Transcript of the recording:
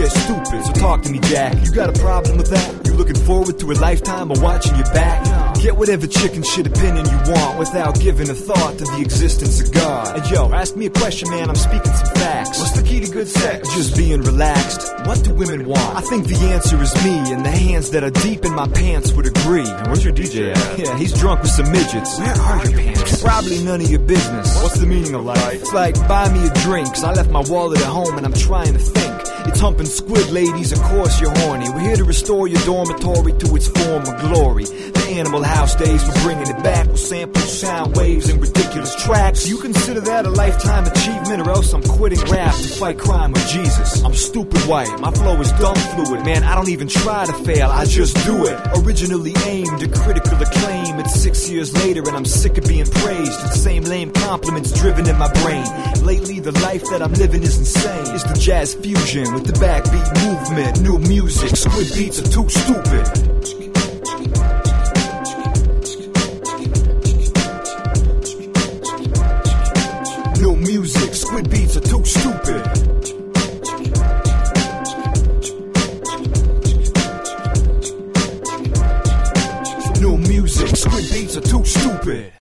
shit stupid. So talk to me, Jack. You got a problem with that? You looking forward to a lifetime of watching your back? Get whatever chicken shit opinion you want without giving a thought to the existence of God. And yo, ask me a question, man, I'm speaking some facts. What's the key to good sex? Just being relaxed. What do women want? I think the answer is me, and the hands that are deep in my pants would agree. And where's your DJ at? Yeah, he's drunk with some midgets. Where are your pants? Probably none of your business. What's the meaning of life? It's like, buy me a drink, 'cause I left my wallet at home and I'm trying to think. It's humping squid, ladies, of course you're horny. We're here to restore your dormitory to its former glory. The Animal House days, we're bringing it back. We'll sample sound waves and ridiculous tracks. You consider that a lifetime achievement, or else I'm quitting rap to fight crime with Jesus. I'm stupid white, my flow is dumb fluid. Man, I don't even try to fail, I just do it. Originally aimed at critical acclaim. It's 6 years later and I'm sick of being praised. The same lame compliments driven in my brain. Lately the life that I'm living is insane. It's the jazz fusion with the backbeat movement. New music, squid beats are too stupid.